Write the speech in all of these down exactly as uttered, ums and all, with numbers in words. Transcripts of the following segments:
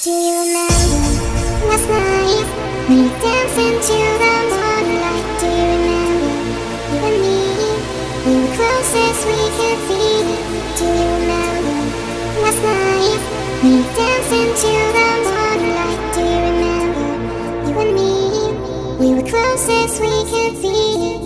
Do you remember last night when we danced into the moonlight? Do you remember you and me? We were closest we could be. Do you remember last night when we danced into the moonlight? Do you remember you and me? We were closest we could be.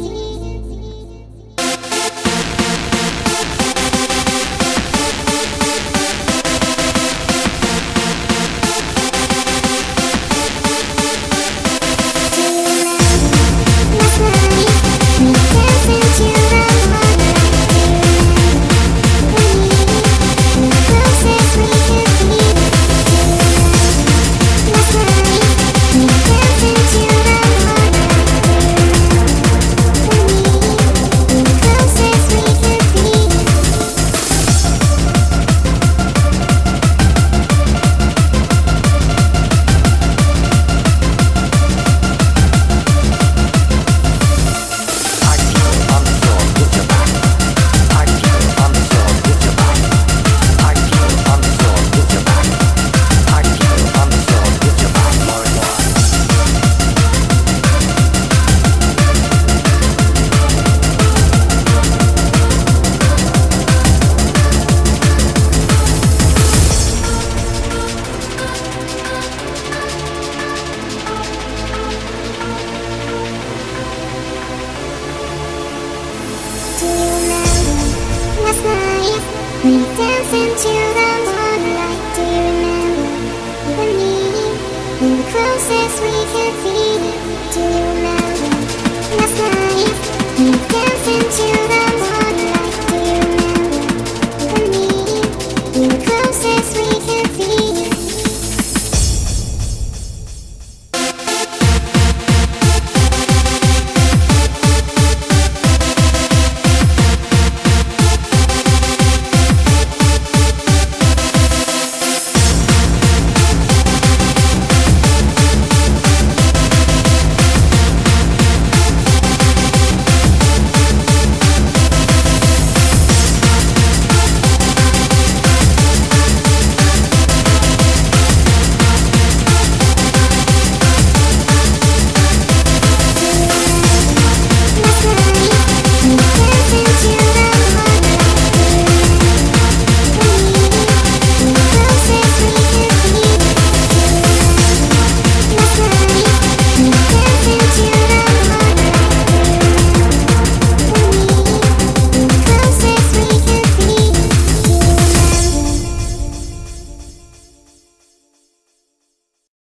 Last night when we danced into the moonlight, do you remember you and me? We were closest we could be.